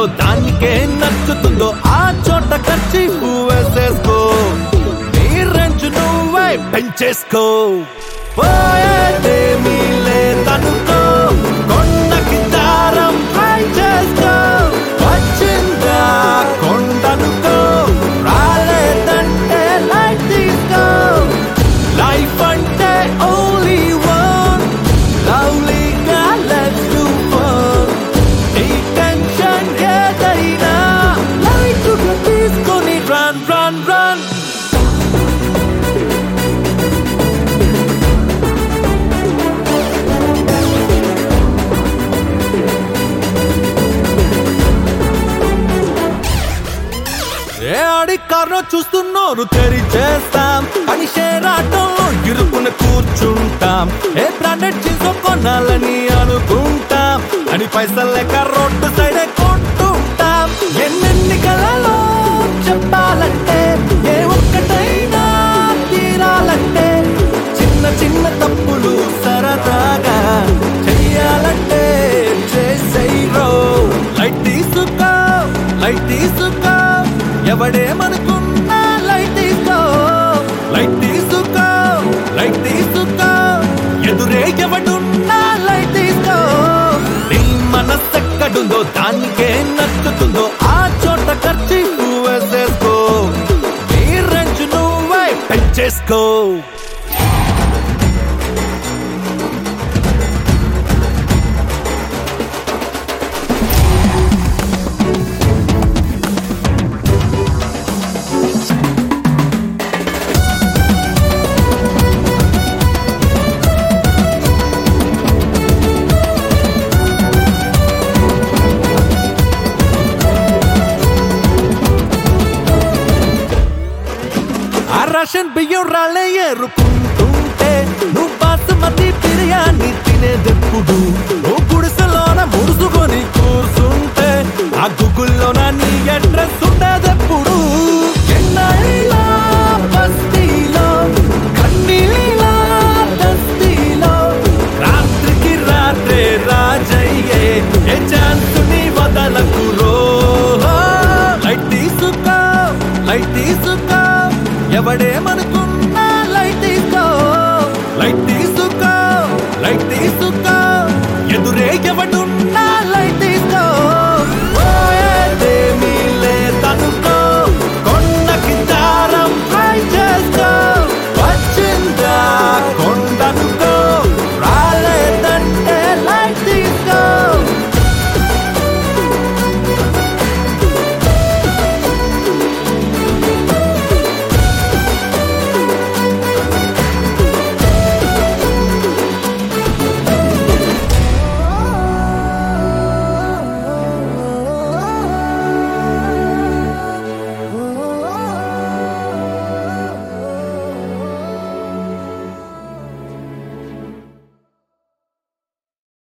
దానికే నచ్చుతుందో ఆ చోట ఖర్చు వేసేసుకో నీ రెంచు నువ్వే పెంచేసుకో పోయేదేమీ లేదనుకో కొండకి దారం ట్రై చేసుకో వచ్చిందా కొండనుకో రాలేదంటే లైట్ తీసుకో లైఫ్ అంటే ఓన్లీ వన్ లవ్లీగా లెట్స్ డూ ఫన్ ఈ టెన్షన్ ఏదైనా లైట్గా తీసుకొని రన్ రన్ రన్ ఏ ఆడి కారణం చూస్తున్నారు తెరిచేస్తాం అని షేరాటంలో ఇరుకుని కూర్చుంటాం ఏ బ్రాండెడ్ చీజ్ కొనాలని అనుకుంటాం అని పైసలు లేక రోడ్డు సైడే కొంటుంటాం ఎన్నెన్ని కలలో చెప్పాలంటే ఏ ఒక్కటైనా తీరాలంటే చిన్న చిన్న తప్పులు సరదాగా చెయ్యాలంటే చేసేయో లైట్ తీసుకో లైట్ తీసుకో ఎవడేమనుకున్నా లైట్ తీసుకో లైట్ తీసుకో లైట్ తీసుకో ఎదురే ఎవడున్నా లైట్ తీసుకో నీ మనసెక్కడుందో దానికే నచ్చుతుందో ఆ చోట ఖర్చు వేసేసుకో నీ రెంచు నువ్వే పెంచేసుకో రేషన్ బియ్యం రాళ్ళే ఏరుకుంటుంటే నువ్వు బాసుమతి బిర్యానీ తినేదెప్పుడు నువ్వు గుడిసెలోన ముడుసుకొని కూర్చుంటే ఆ గుగుల్లోన నీ అడ్రస్ ఉండదు